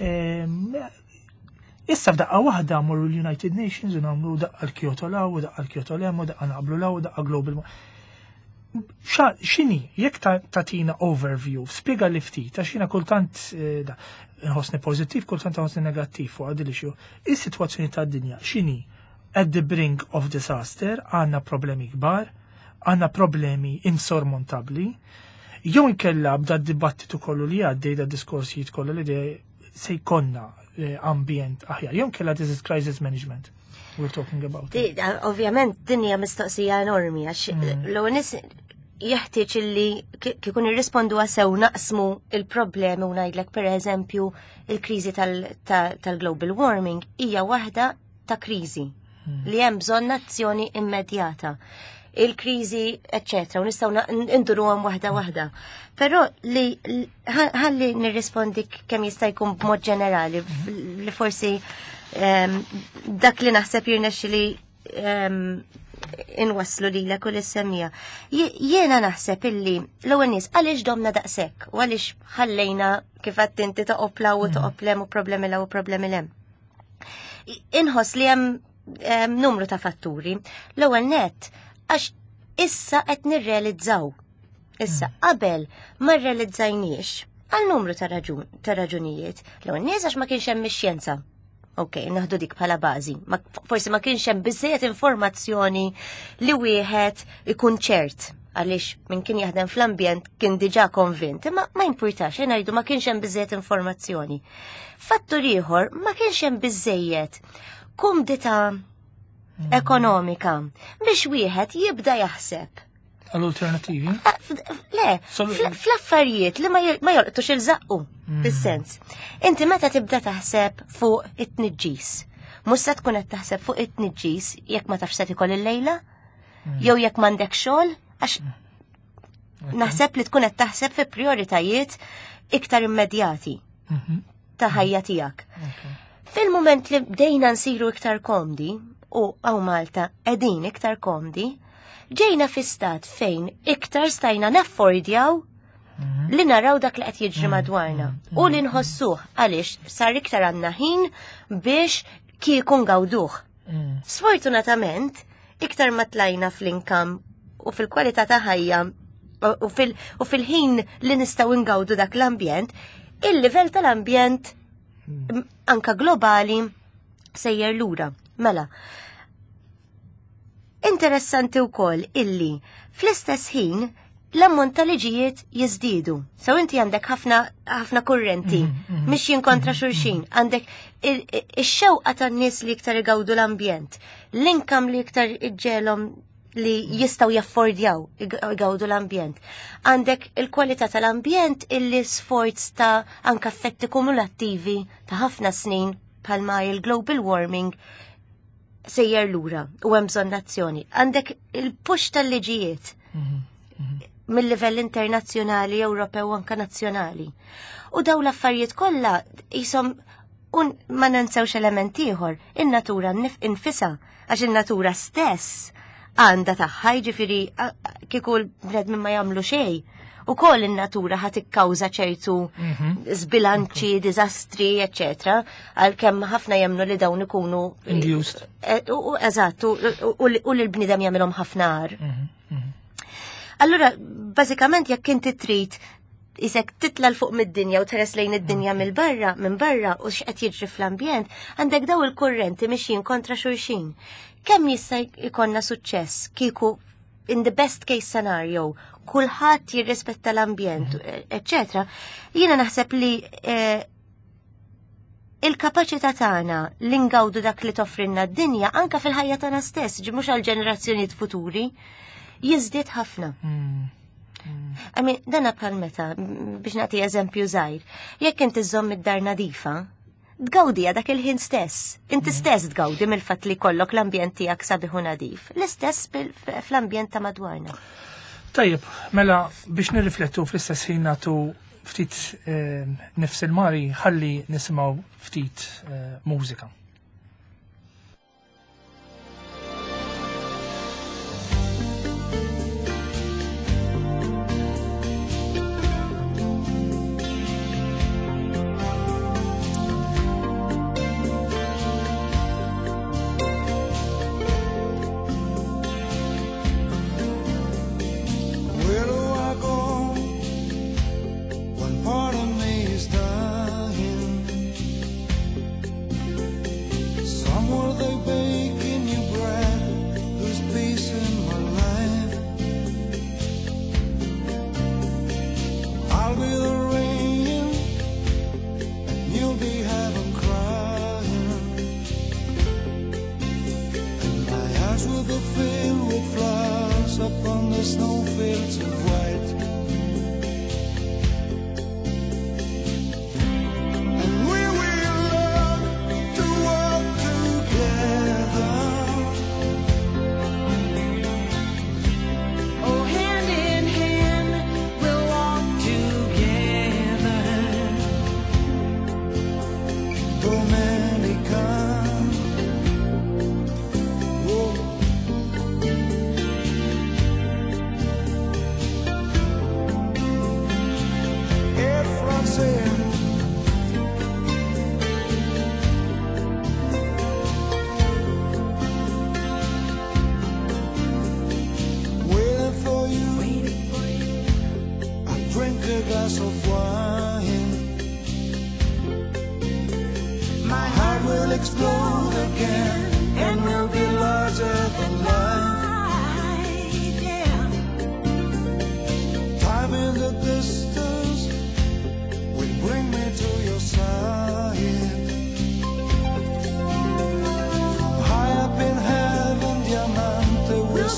issa f'daqqa waħda mmorru l-United Nations u nagħmlu daqqa l-Kyoto law u daqqa l-Kyoto lem u daqqa naqblu law u daqqa global. X'inhi jekk tatina overview, spjega li ftit għax jiena kultant nħossni pożittiv, kultant nħossni negattiv fuq għadil ixju. Is-sitwazzjoni tad-dinja x'inhi at the brink of disaster, għandna problemi kbar, għandna problemi insormontabbli, jew inkella bda d-dibattitu kollu li għaddej da diskorsijiet kollu li se jkollna ambjent aħjar, jew inkella this is crisis management. We're talking about. Ovvjament din hija mistoqsija enormi għax l-ewwel jeħtieġ illi kikun irrispondu għasew naqsmu il-problemi u ngħidlek pereżempju il-kriżi tal-global warming hija waħda ta' kriżi li hemm bżonn azzjoni immedjata. Il-kriżi, eċċetra, u nistgħu induruhom waħda waħda. Però li ħalli nirrispondi kemm jista' jkun b'mod ġenerali li forsi dak li naħseb jirnexxi li inwaslu li l kull is-semmija. Jiena naħseb illi l-ewwel nies għaliex domna daqshekk u għaliex ħallejna kif qed inti toqob law u toqob lem u problemi law u problemi lem. Inħoss li hemm numru ta' fatturi. L-ewwel nett għax issa qed nirrealizzaw Issa, qabel ma rrealizzajniex għal numru ta' raġunijiet l nies għax ma kienx hemm ix-xjenza. Ok, naħdu dik bħala bażi. Forsi ma kienx hemm biżejjed informazzjoni li wieħed ikun ċert għaliex min kien jaħdem fl-ambjent kien diġà konvint, imma ma jimpurtax, ngħidu ma kienx hemm biżejjed informazzjoni. Fattur ieħor ma kienx hemm biżejjed kumdita ekonomika biex wieħed jibda jaħseb. Għall-alternativi? Le, fl-affarijiet li ma jolqtux il-zaqqu, bis-sens. Inti meta tibda taħseb fuq it-tniġġis, mhux se tkun qed taħseb fuq it-tniġġis jekk ma tafx se tikol il-lejla? Jew jekk m'għandek xogħol? Għax naħseb li tkun qed taħseb fi prioritajiet iktar immedjati ta' ħajja tiegħek. Fil-mument li bdejna nsiru iktar komdi, u għaw Malta qegħdin iktar komdi, ġejna fi stat fejn iktar stajna naffordjaw li naraw dak li qed jiġri madwarna u li nħossuh għaliex sar iktar għandna ħin biex kieku ngawduh. Sfortunatament, iktar ma tlajna fl-inkam u fil-kwalità ta' ħajja u fil-ħin li nistgħu ngawdu dak l-ambjent, il-livell tal-ambjent anka globali sejjer lura. Mela, interessanti wkoll illi fl-istess ħin l-ammont ta' liġijiet jiżdiedu. Sew inti għandek ħafna ħafna kurrenti mhix jinkontra xulxin, għandek ix-xewqa tan-nies li iktar igawdu l-ambjent, l-inkam li iktar iġġelhom li jistgħu jaffordjaw igawdu l-ambjent. Għandek il-kwalità tal-ambjent illi sforz ta' anke effetti kumulattivi ta' ħafna snin bħalma il-global warming sejjer lura u hemm bżonn azzjoni. Għandek il-push tal-liġijiet mill-livell internazzjonali, Ewropew u anke nazzjonali. U daw l-affarijiet kollha jisom ma nansewx element ieħor, in-natura infisa, għax in-natura stess għandha tagħha, jiġifieri kieku l-bnedmin ma jagħmlu xejn. Ukoll in-natura ħadd ikkawża ċertu żbilanċi, diżastri, eċetera, għalkemm ħafna jemmnu li dawn ikunu induced. Eżatt, u li l-bniedem jagħmilhom ħafna għar. Allura, bażikament jekk inti trid isek titla l-fuq mid-dinja u teres lejn id-dinja mill-barra, minn barra u x'qed jiġri fl-ambjent, għandek daw il-kurrenti mixjin kontra xulxin. Kemm jista' jkollna suċċess kieku in the best case scenario kulħadd jirrispetta l-ambjent, eċċetera, jiena naħseb li il-kapaċità tagħna li ngawdu dak li toffrilna d-dinja anke fil-ħajja tagħna stess, ġi mhux għall-ġenerazzjonijiet futuri, jiżdied ħafna. Għamin, dana bħal meta, biex nagħti eżempju żgħir, jekk inti żomm id-dar nadifa, tgawdija dak il-ħin stess. Inti stess tgawdi mill-fatt li kollok l-ambjent tiegħek sabiħ u nadif. L-istess fl-ambjent ta' madwarna. Tajjeb, mela biex nirriflettu fl-istess ħin nagħtu ftit nifs il-mari ħalli nisimgħu ftit mużika.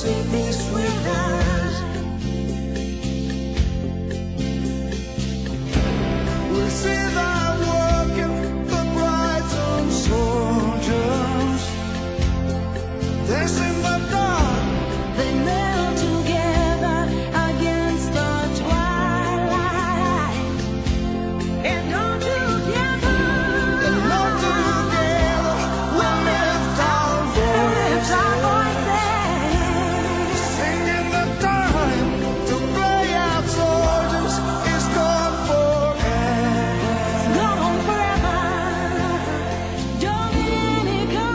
say peace with us. We'll see thy work in the bright and soldiers. They sing the dark, they melt together against the twilight. And all together, and all together, we'll lift our voices, our voices. Singing the time to play out soldiers is gone forever. Gone forever. Dominica.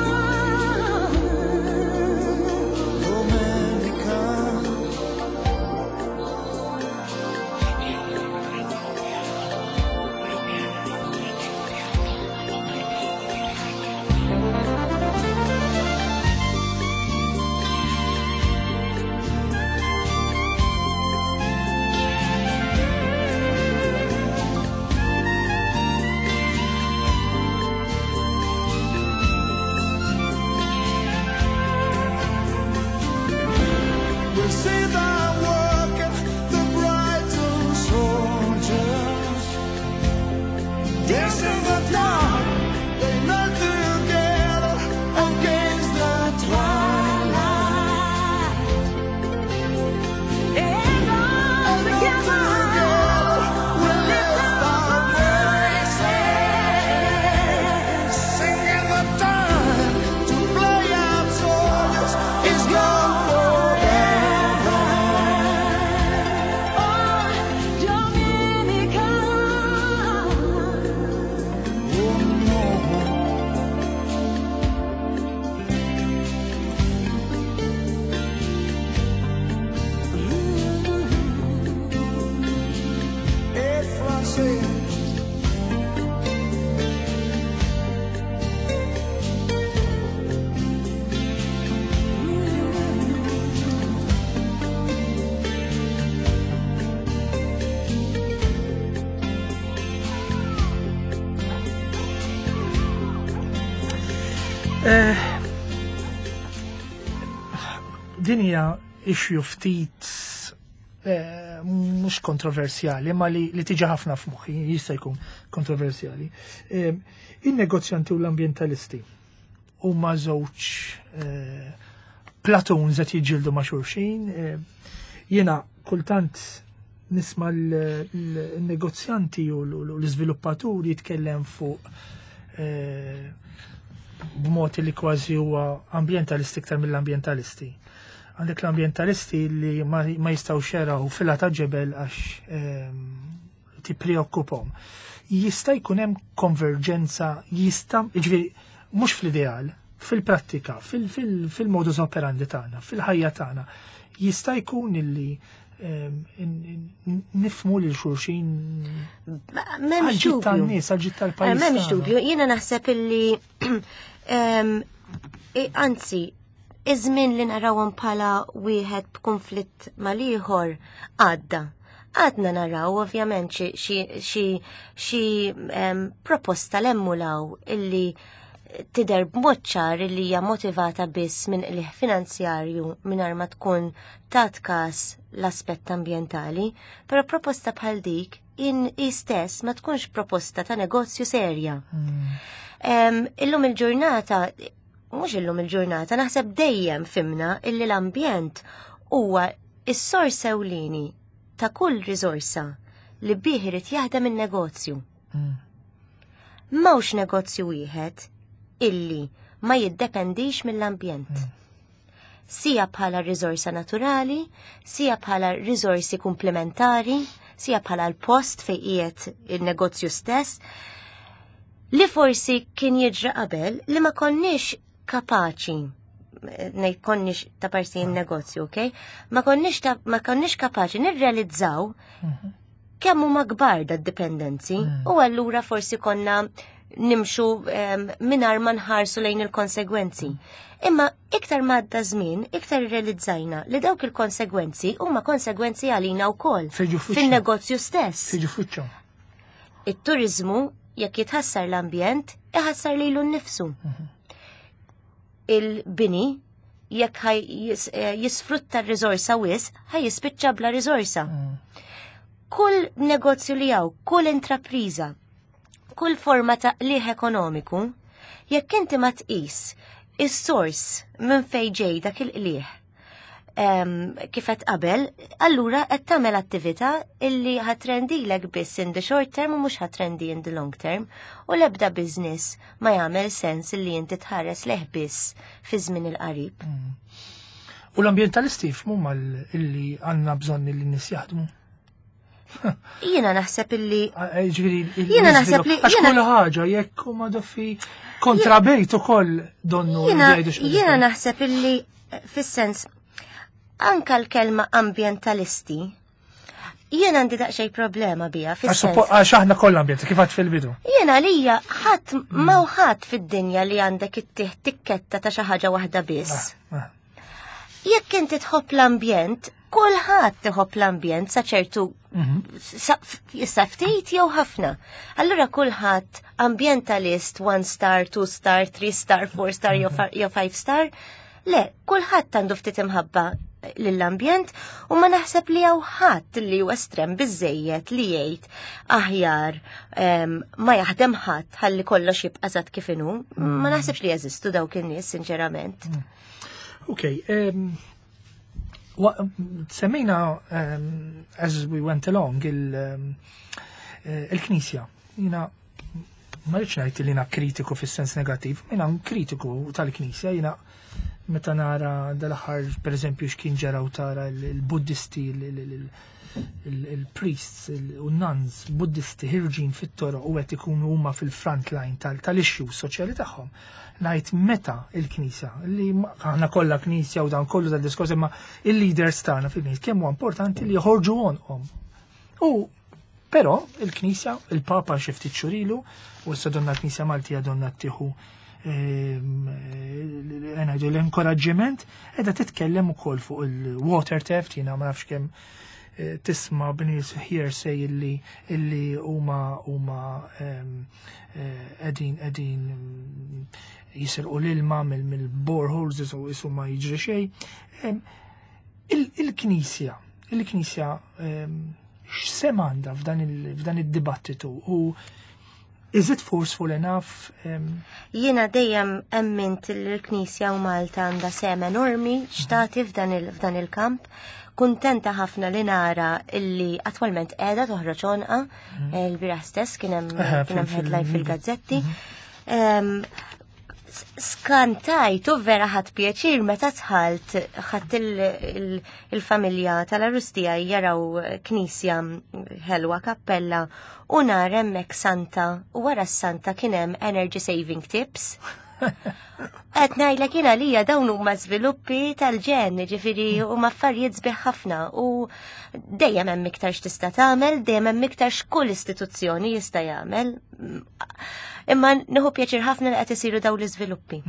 We'll see thy work in the bright and soldiers. Dancing in the dark, they melt together against the twilight. And all together, we'll lift our voices. Singing the time to play out soldiers is gone forever. Oh, Dominica. Oh, no. Et français. Eh, din hija issue ftit eh, mhux kontroversjali, ma li, li tiġi ħafna f'moħħi, jista' jkun kontroversjali. Eh, In-negozjanti u l-ambjentalisti huma żewġ eh, platoons qed jiġġieldu ma' xulxin. Eh, jiena kultant nisma' l-negozjanti u l-iżviluppaturi jitkellem fuq eh, b'mod li kważi huwa ambjentalisti iktar mill-ambjentalisti. Għandek l-ambjentalisti li ma, ma jistaw xeraw fila ta' ġebel għax ehm, ti preokkupom. Jista' jkun hemm konverġenza, jista' jiġifieri mhux fl-ideal, fil-prattika, fil-modus fil, fil operandi tagħna, fil-ħajja tagħna. Jista' jkun illi nifmu li xulxin għalġit tal-nies, għalġit tal-pajis. M'hemmx dubju, jiena naħseb illi anzi, iż-żmien li narawhom bħala wieħed b'konflitt mal-ieħor għadda. Għadna naraw ovvjament xi proposta l-emmulaw illi tidher b'mod ċar illi hija motivata biss minn il finanzjarju mingħajr ma tkun tat każ l-aspett ambjentali, però proposta bħal dik in istess ma tkunx proposta ta' negozju serja. Mm. Illum il-ġurnata, mhux illum il-ġurnata, naħseb dejjem fimna illi l-ambjent huwa is-sors ewlieni ta' kull riżorsa li bih irid jaħdem in-negozju. Mm. M'hawnx negozju wieħed illi ma jiddependix mill-ambjent. Mm. Sija bħala riżorsa naturali, sija bħala riżorsi komplementari, sija bħala l-post fejn qiegħed il-negozju stess, li forsi kien jiġra qabel li ma konniex kapaċi, nej konniex ta' parsi il-negozju, ok? Ma konniex, ta, ma konniex kapaċi nirrealizzaw mm-hmm. kemm huma kbar d-dipendenzi mm. u allura forsi konna nimxu um, minar ma nħarsu lejn il-konsegwenzi. Imma iktar madda żmien, iktar realizzajna li dawk il-konsegwenzi huma konsegwenzi għalina wkoll fin-negozju stess. It-turizmu jekk jitħassar l-ambjent, iħassar lilu nnifsu. Mm-hmm. Il-bini jekk ħaj jisfrutta r-riżorsa wis, ħaj jispiċċa bla riżorsa. Kull negozju li hawn, kull intrapriża, kull forma ta' liħ ekonomiku, jekk inti ma tqis is-sors minn fejn ġej dak il-qlieħ Um, kifet qabel, allura qed tagħmel attività illi ħatrendilek biss in the short term u mhux ħatrendi in the long term, u l-ebda business ma jagħmel sens illi inti tħares leħ biss fi żmien il-qarib. Mm. U l-ambjentalisti jifhmu mal illi għandna bżonn li nies jaħdmu. Jiena naħseb illi Jiena naħseb li għax kull ħaġa jekk huma doffi kontra bejt ukoll donnu jgħidu x'għidu. Jiena naħseb illi fis-sens anka l-kelma ambientalisti, jien għandi daqxej problema bija. Għax aħna kollha ambjenti, kif għad fil-bidu? Jiena lija ħadd mawħat fid-dinja li għandek it-tieħ tikketta ta' xi ħaġa waħda biss. Jekk inti tħobb l-ambjent, kulħadd tħobb l-ambjent sa ċertu issa ftit jew ħafna. Allura kulħadd ambientalist one star, two star, three star, four star jew five star. Le, kulħadd għandu ftit imħabba lill-ambjent u ma naħseb li hawn ħadd li huwa estrem biżejjed li jgħid aħjar ma jaħdem ħadd ħalli kollox jibqa' żatt kif inhu. Ma naħsebx li jeżistu dawk in-nies sinċerament. Okay, semmejna as we went along il-Knisja. Jina ma rridx ngħid li jiena kritiku fis-sens negattiv, jiena kritiku tal-Knisja, jiena meta nara dal-aħħar pereżempju x'kien ġaraw tara il-Buddisti, il-priests u nuns Buddisti ħirġin fit-toroq u qed ikunu huma fil-front line tal-issue soċjali tagħhom. Ngħid meta il-Knisja, li aħna kollha Knisja u dan kollu tal-diskors imma il-leaders tagħna fil-Knisja kemm huwa importanti li joħorġu onqhom. U però il-Knisja, il-Papa xi ftit xhur ilu u issa donna l-Knisja Maltija donna ttieħu għanajdu l-inkoraġġiment edha titkellem ukoll fuq il-water theft, jina ma nafx kemm tisma' b'nies hearsay illi illi huma huma qegħdin qegħdin jisirqu l-ilma mill-boreholes u isu ma jiġri xejn. Il-Knisja, il-Knisja x'sem għandha f'dan id-dibattitu u is it forceful enough? Jiena dejjem emmint l-Knisja u Malta għandha sem enormi xtati f'dan il-kamp. Kuntenta ħafna li nara illi attwalment qiegħda toħroġ onqa l-bira stess kien hemm headline fil-gazzetti. Skantajt u vera ħadd pjaċir meta tħalt ħadd il-familja tal-Arustija jaraw knisja ħelwa kappella u nar hemmhekk Santa u wara s-Santa kien hemm energy saving tips. Qed ngħidlek jiena lija dawn huma żviluppi tal-ġen, ġifieri huma affarijiet sbieħ ħafna u dejjem hemm iktar x'tista' tagħmel, dejjem hemm iktar x'kull istituzzjoni jista' jagħmel. Imma nieħu pjaċir ħafna li qed isiru dawn l-iżviluppi.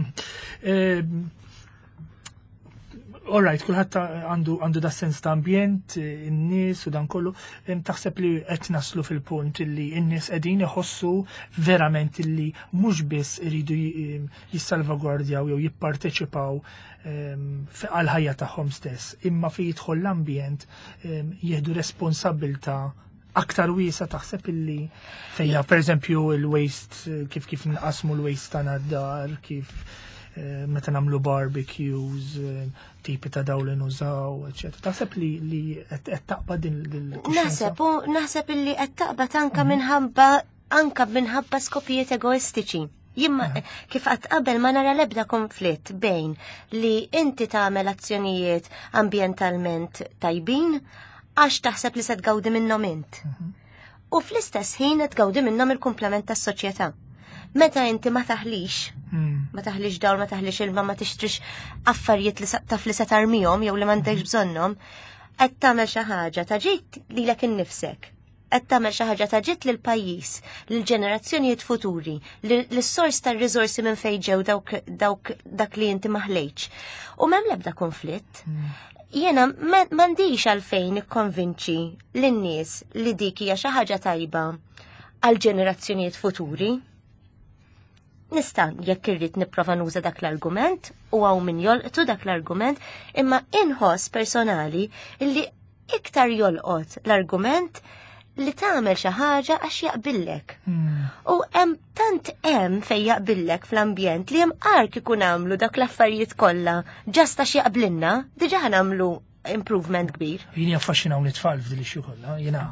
All right, kulħadd għandu għandu da sens ta' ambjent, in-nies u dan kollu, taħseb li qed naslu fil-punt illi n-nies qegħdin iħossu verament illi mhux biss iridu jissalvagwardjaw jew jipparteċipaw għal ħajja tagħhom stess, imma fi jidħol l-ambjent jieħdu responsabbilta aktar wiesa. Taħseb illi fejna pereżempju il-waste kif kif nqasmu l-waste tagħna d-dar, kif meta nagħmlu barbecues, tipi ta' dawl li nużaw, eċetera. Taħseb li li qed taqbad din il-kuxjenza? Naħseb u naħseb illi qed taqbad anke minħabba anke minħabba skopijiet egoistiċi. Jimma kif qatt qabel ma nara l-ebda konflitt bejn li inti tagħmel azzjonijiet ambjentalment tajbin għax taħseb li se tgawdi minnhom int. U fl-istess ħin qed tgawdi minnhom il-kumplament tas-soċjetà. Meta inti ma taħlix, ma taħlix dawl, ma taħlix ilma, ma tixtrix affarijiet li taf li se tarmihom jew li m'għandekx bżonnhom, qed tagħmel xi ħaġa ta' ġid lilek innifsek. Qed tagħmel xi ħaġa ta' ġid lill-pajjiż, lill-ġenerazzjonijiet futuri, lis-sors tar-riżorsi minn fejn ġew dawk dak li inti ma ħlejtx. U m'hemm l-ebda konflitt. Jiena m'għandix għalfejn ikkonvinċi lin-nies li dik hija xi ħaġa tajba għall ġenerazzjonijiet futuri. nista' jekk irrid nipprova nuża dak l-argument u hawn min jolqtu dak l-argument, imma inħoss personali illi iktar jolqot l-argument li tagħmel xi ħaġa għax jaqbillek. U hemm tant hemm fejn jaqbillek fl-ambjent li hemm ark ikun għamlu dak l-affarijiet kollha ġast għax jaqblinna, diġà nagħmlu improvement kbir. Jien jaffaxxinawni tfal f'dil ixju kollha, jiena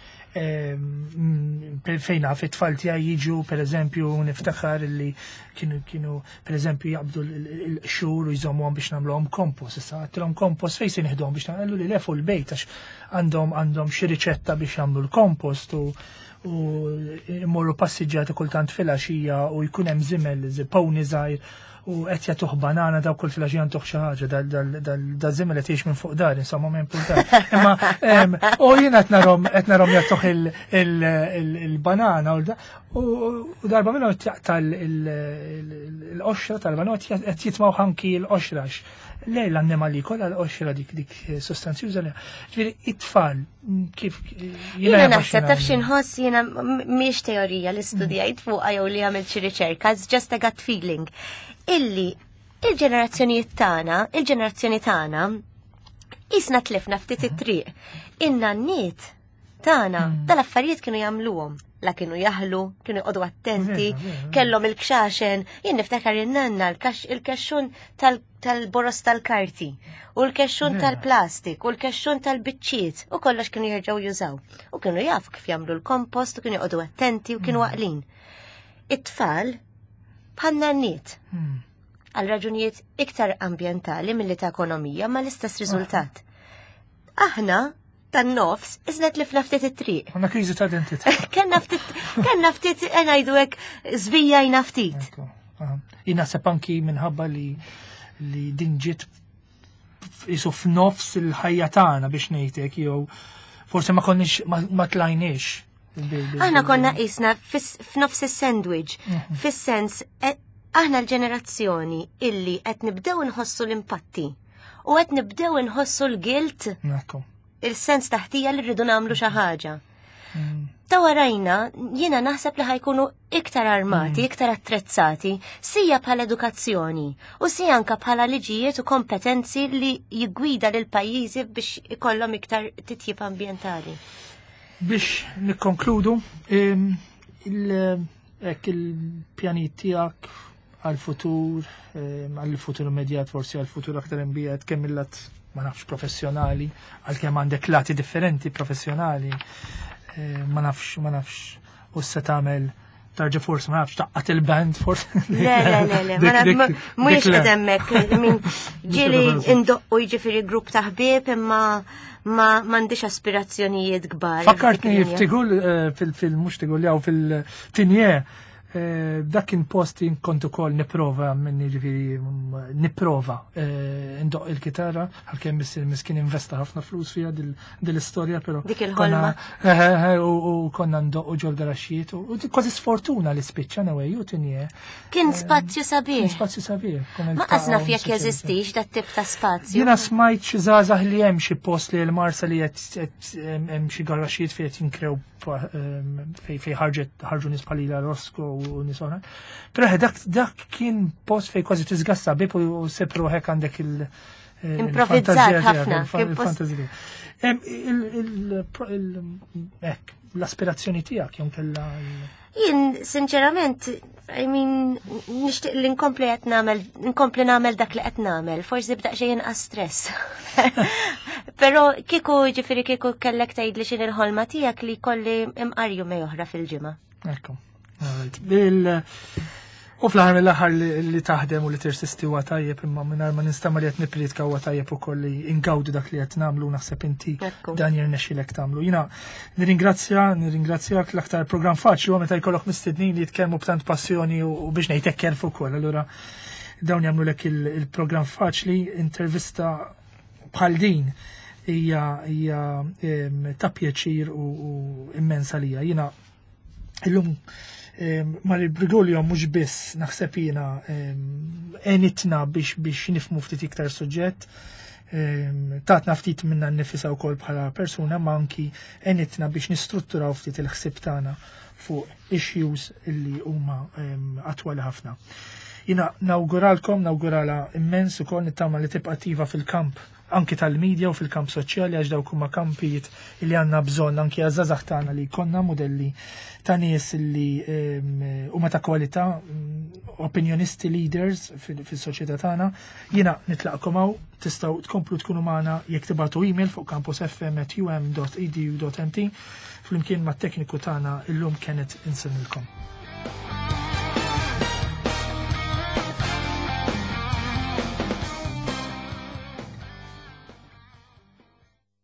fejna fit-tfal tiegħi jiġu pereżempju niftakar li kienu kienu pereżempju jaqbdu l-xhur u jżommuhom biex nagħmluhom kompost. Issa għattilhom kompost fejn se nieħduhom biex nagħmlu li lefu l-bejt għax għandhom għandhom xi riċetta biex jagħmlu l-kompost u u immorru passiġġjati kultant fil-għaxija u jkun hemm żimel pony żgħir u qed jagħtuh banana daw kull fil-għaxija jagħtuh xi ħaġa dal-żimel qed jgħix minn fuq dar, insomma ma importanti. Imma u jien qed narhom qed narhom jagħtuh il-banana u darba minnhom jaqta' l-qoxra tal-banana qed jitmgħu ħanki l-qoxra lej l-annimali kollha l-qoxra dik dik sostanzjuża li ġifieri it-tfal kif jiena naħseb taf x'inħoss jiena mhix teorija li studjajt fuqha jew li għamilt xi riċerka, it's just a gut feeling. Illi il-ġenerazzjonijiet tagħna, il-ġenerazzjoni tagħna isna tlifna ftit it-triq. Inna n-niet tagħna dal-affarijiet kienu jagħmluhom. La kienu jaħlu, kienu jqodu attenti, kellhom il-kxaxen, jien niftakar in-nanna il-kexxun tal-boros tal-karti, u l-kexxun tal-plastik, u l-kexxun tal-biċċiet, u kollox kienu jerġgħu jużaw. U kienu jafu kif jagħmlu l-kompost, u kienu jqodu attenti, u kienu waqlin. It-tfal bħalna n-niet, għal raġunijiet iktar ambjentali milli ta' ekonomija ma l-istess riżultat. Aħna tan-nofs, iżnet li f'naftit it-triq. Għanna kriżi ta' identità. Kenna ftit, kenna ftit, ngħidu hekk żvijajna ftit. Jina sepp anki minħabba li li din ġiet isu f'nofs il-ħajja tagħna biex ngħidlek jew forsi ma konniex ma tlajniex. Aħna konna qisna f'nofs is-sandwich, fis-sens aħna l-ġenerazzjoni illi qed nibdew inħossu l-impatti u qed nibdew inħossu l-guilt. Il-sens taħtija li rridu nagħmlu xi ħaġa. Ta' warajna, jiena naħseb li ħajkunu iktar armati, iktar attrezzati, sija bħala edukazzjoni u sija anka bħala liġijiet u kompetenzi li jiggwida lil pajjiżi biex ikollhom iktar titjib ambjentali. Biex nikkonkludu, il-pjanit tiegħek għal-futur, għal-futur immedjat, forsi għal-futur aktar imbijat, kemm il-lat ma nafx professjonali, għal-kem għandek lati differenti professjonali, ma nafx, ma nafx, u se tagħmel tarġa forsi ma nafx taqqat il-band forsi. Le, le, le, le, mhuwiex qed hemmhekk, min ġieli indoqqu jiġifieri grupp ta' ħbieb imma ma m'għandix aspirazzjonijiet kbar. Fakkartni ftigul fil-film mhux tigul jew fil-tinje dak kien posti kont ukoll nipprova minni ġifieri nipprova ndoq il-kitarra għalkemm miskin investa ħafna flus fiha dil-istorja però dik il-ħolma u konna ndoq ġol garaxxiet u kważi sfortuna li spiċċa anyway u tinje. Kien spazju sabiħ. Kien spazju sabiħ. Ma qasna fjek jeżistix dat tip ta' spazju. Jiena smajt xi żgħażagħ li hemm xi post li l-marsa li qed hemm xi garaxxiet fejn qed jinkrew fej ħarġet ħarġu nies bħalila Rosco u nies oħra. Però dak dak kien post fej kważi tisgassa bib u sepru hekk għandek il- Improvvizzat ħafna. L-aspirazzjoni tiegħek jew kellha. Jien sinċerament, I mean, nixtieq li nkompli qed nagħmel, nkompli nagħmel dak li qed nagħmel, forsi b'daq xejn inqas stress. Però kieku ġifieri kieku kellek tgħidli x'in il-ħolma tiegħek li jkolli imqarju mej oħra fil-ġimgħa. Ekku. U fl-ħar mill-aħħar li taħdem u li tirsisti huwa tajjeb imma mingħajr ma nistama li qed nippritka huwa tajjeb ukoll li ingawdu dak li qed nagħmlu naħseb inti dan jirnexxilek tagħmlu. Jiena nirringrazzja, nirringrazzjak l-aktar programm faċli huwa meta jkollok mistednin li jitkellmu b'tant passjoni u biex ngħidlek kerf ukoll. Allura dawn jagħmlulek il-programm faċli, intervista bħal din hija hija ta' pjaċir u immensa lija. Jiena illum ma l-Brigolio mhux biss naħseb jiena enitna biex biex nifhmu ftit iktar suġġett, tatna ftit minna nnifisha wkoll bħala persuna ma anki enitna biex nistrutturaw ftit il-ħsieb tagħna fuq issues illi huma attwali ħafna. Jina nawguralkom, nawgurala immens ukoll nittama li tibqa' attiva fil-kamp anki tal-medja u fil-kamp soċjali għax dawk huma kampijiet li għandna bżonn anki għażażaħ tagħna li jkollna modelli ta' nies li huma ta' kwalità, opinjonisti leaders fis-soċjetà tagħna. Jiena nitlaqkom hawn tistgħu tkomplu tkunu magħna jekk tibagħtu email fuq campus f m at u m dot e d u dot m t flimkien mat-tekniku tagħna illum Kenneth insemmilkom.